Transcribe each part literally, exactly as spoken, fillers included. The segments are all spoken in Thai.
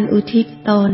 อุทิศตน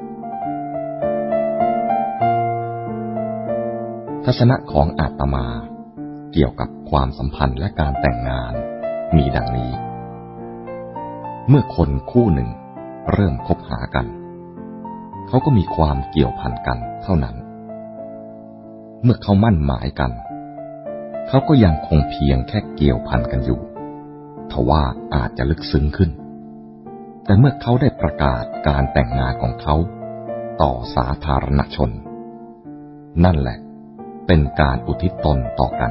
ทัศนะของอาตมาเกี่ยวกับความสัมพันธ์และการแต่งงานมีดังนี้เมื่อคนคู่หนึ่งเริ่มคบหากันเขาก็มีความเกี่ยวพันกันเท่านั้นเมื่อเขามั่นหมายกันเขาก็ยังคงเพียงแค่เกี่ยวพันกันอยู่ทว่าอาจจะลึกซึ้งขึ้นแต่เมื่อเขาได้ประกาศการแต่งงานของเขาต่อสาธารณชนนั่นแหละเป็นการอุทิศตนต่อกัน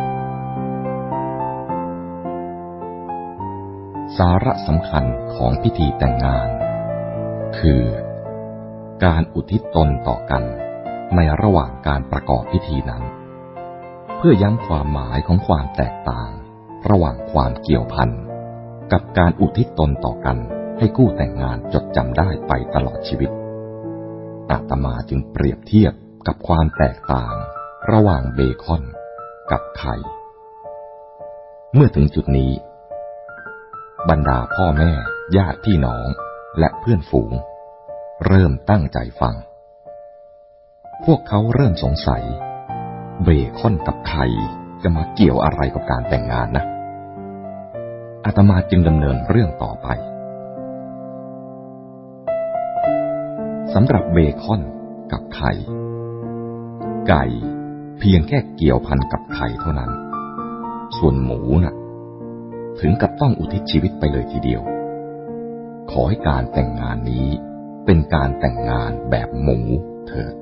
สาระสำคัญของพิธีแต่งงานคือการอุทิศตนต่อกันในระหว่างการประกอบพิธีนั้นเพื่อย้ำความหมายของความแตกต่างระหว่างความเกี่ยวพันกับการอุทิศตนต่อกันให้คู่แต่งงานจดจำได้ไปตลอดชีวิตอาตมาจึงเปรียบเทียบกับความแตกต่างระหว่างเบคอนกับไข่เมื่อถึงจุดนี้บรรดาพ่อแม่ญาติพี่น้องและเพื่อนฝูงเริ่มตั้งใจฟังพวกเขาเริ่มสงสัยเบคอนกับไข่จะมาเกี่ยวอะไรกับการแต่งงานนะอาตมาจึงดำเนินเรื่องต่อไปสำหรับเบคอนกับไข่ไก่เพียงแค่เกี่ยวพันกับไข่เท่านั้นส่วนหมูน่ะถึงกับต้องอุทิศชีวิตไปเลยทีเดียวขอให้การแต่งงานนี้เป็นการแต่งงานแบบหมูเถิด